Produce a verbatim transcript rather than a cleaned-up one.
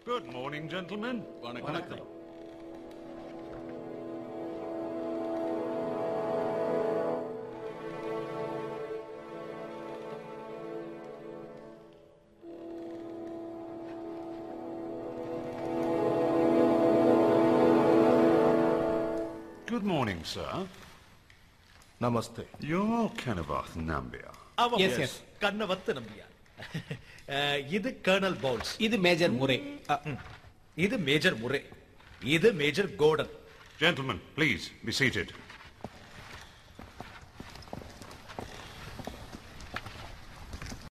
Good morning, gentlemen. வணக்கம். Good morning, sir. Namaste. You're Kenneth Nambia. ஆமாம், Yes, yes. yes. கண்ணவத்து Nambiar. அஹ், இது kernel bowls. இது major முறை. இது மேஜர் முரே. இது major Gordon. Gentlemen, please be seated.